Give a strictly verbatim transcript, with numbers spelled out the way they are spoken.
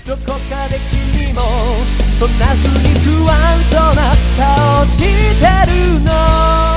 どこかで君もそんな風に不安そうな顔してるの